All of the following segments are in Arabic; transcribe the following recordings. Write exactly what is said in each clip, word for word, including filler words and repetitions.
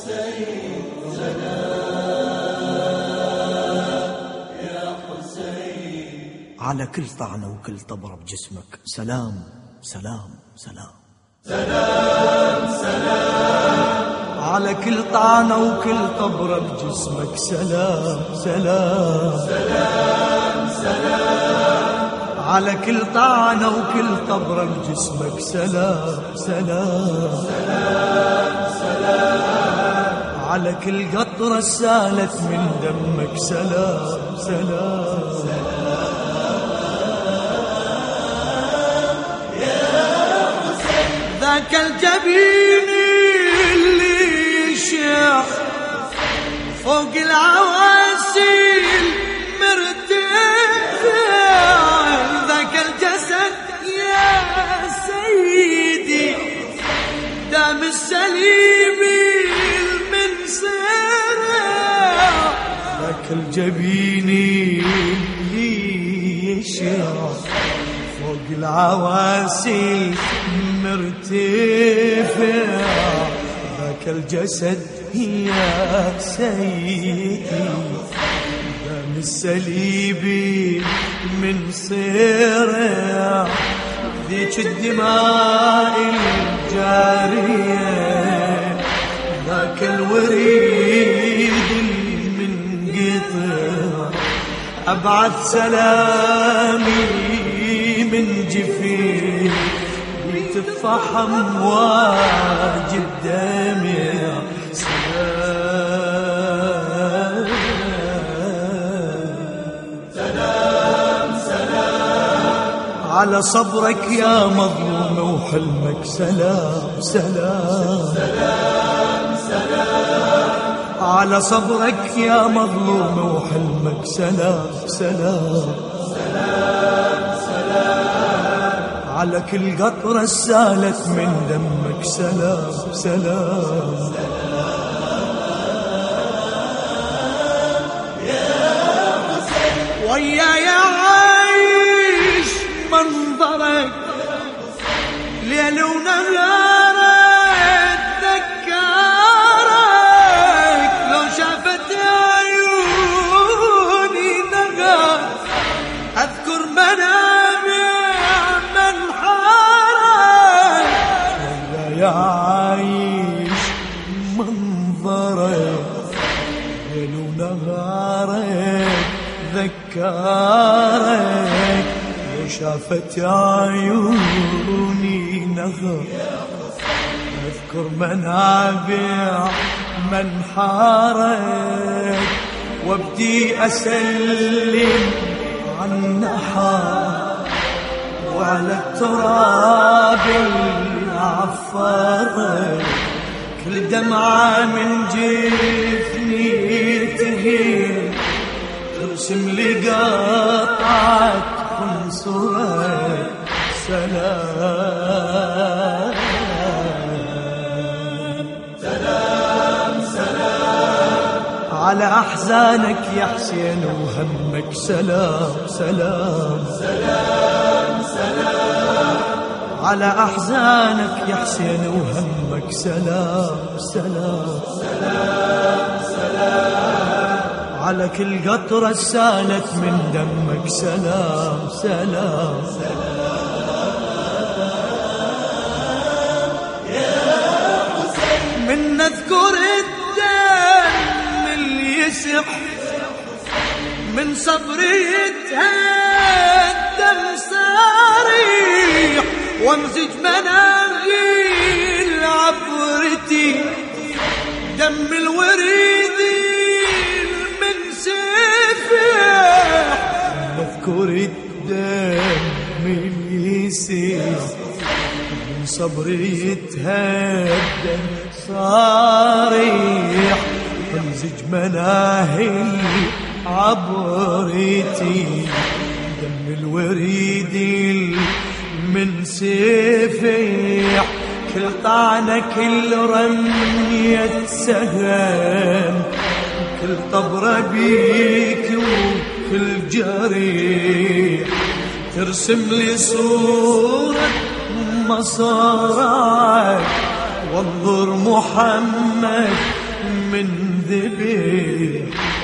حسين على كل طعنة وكل طبرة بجسمك سلام سلام سلام سلام سلام على كل طعنة وكل طبرة بجسمك سلام سلام سلام سلام على كل طعنة وكل طبرة بجسمك سلام سلام سلام سلام على كل قطرة سالت من دمك سلام سلام ذاك الجبين اللي يشع فوق العواسيل مرتفع، ذاك الجسد يا سيدي دام السليم من سرع، ذاك الجبين اللي يشع فوق العواسيل مرتفع، ذاك الجسد يا سيدي دم السليبي من صرع، ذيك الدماء الجارية ذاك الوريد المنقطع، أبعث سلامي من جفين تفحم واجب دمع سلام سلام سلام على صبرك يا مظلوم وحلمك سلام سلام سلام سلام على صبرك يا مظلوم وحلمك سلام سلام سلام سلام على كل قطرة سالت من دمك سلام سلام وياي عايش منظرك ليل ونهار اتذكرك، لو شافت عيوني نهار اذكر منامع منحرك، وياي عايش منظرك ليل ونهارك ذكرك، لو شافت عيوني نغر اذكر منابع منحرك، وابدي اسلم عن نحر وعلى التراب اللي عفرك، كل دمعة من جفني تهيل ترسم لي قطعة خنصرك سلام سلام سلام على أحزانك يا حسين وهمك سلام سلام سلام سلام على أحزانك يا حسين وهمك سلام سلام سلام سلام على كل قطرة سالت من دمك سلام سلام من نذكر الدم اللي يسح من صبري يتهدم صريح، وامزج مناغيل عبرتي دم الوريد من سفح، نذكر الدم اللي يسح من صبري يتهدم صريح، وامزج مناهل عبرتي دم الوريد من سفح، كل طعنة كل رمية سهم كل طبرة بيك وكل جريح ترسم لي صورة مصارعك، وانظر محمد من ذبيح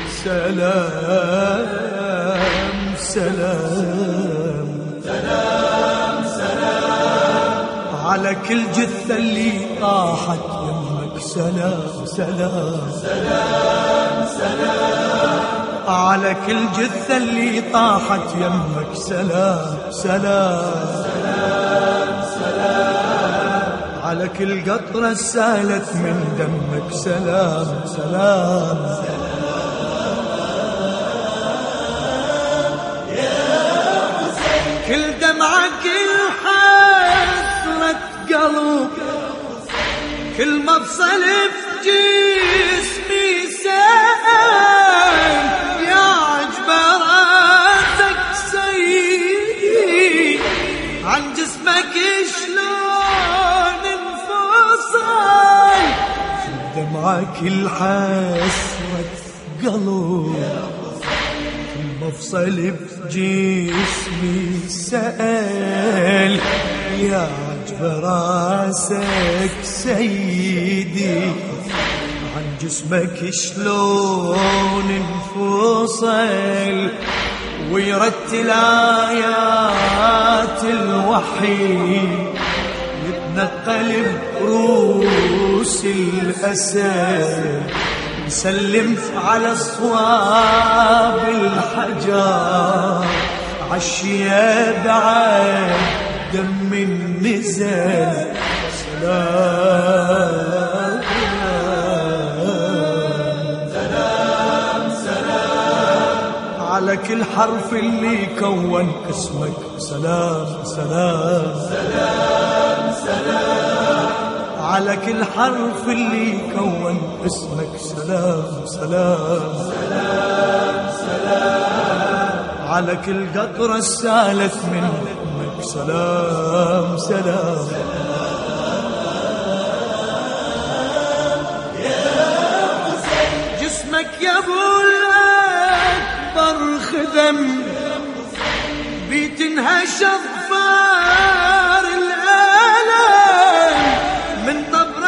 سلام سلام سلام سلام على كل جثة اللي طاحت يمك سلام سلام سلام سلام على كل جثة اللي طاحت يمك سلام سلام سلام سلام على كل قطرة سالت من دمك سلام سلام كل دمعة كل حسرة قلب كل مفصل في جسمي سائل يا عجب راسك سيدي عن جسمك شلون انفصل كل دمعة كل حسرة قلب مفصل بجسمي سأل يا عجب راسك سيدي عن جسمك شلون انفصل ويرتل آيات الوحي يتنقل بروس الأسد نسلم على صواب الحجر عالشياب عاد دم النزل سلام سلام سلام على كل حرف اللي كون اسمك سلام سلام سلام سلام على كل حرف اللي كون اسمك سلام سلام سلام سلام على كل قطرة سالت من دمك سلام سلام جسمك يا ابو الاكبر خدم بيتنهشر فار الالم من طبر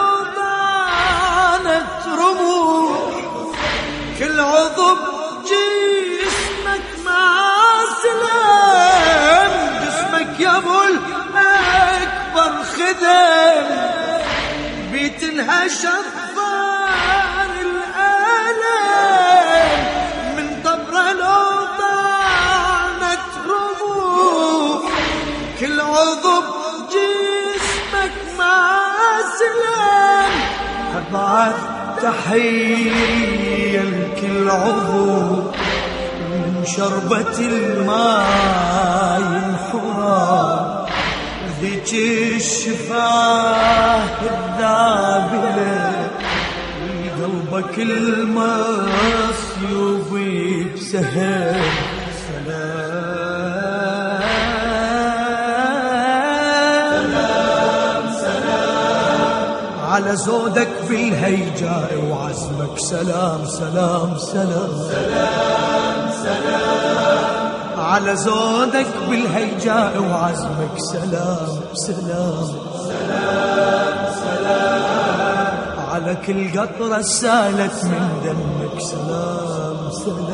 الاوطانة رموح كل عضو جسمك مع سلام جسمك يا ابو الاكبر خدم بيتنهشر فار الالم من طبر الاوطانة رموح كل عضو جسمك مع سلام أبعث تحية لكل عضو من شربة الماء الحرام ذيك الشفاه الذابلة قلبك المصيوب بسهل سلام على زودك بالهيجاء وعزمك سلام سلام سلام سلام سلام على زودك بالهيجاء وعزمك سلام سلام سلام سلام على كل قطرة سالت من دمك سلام سلام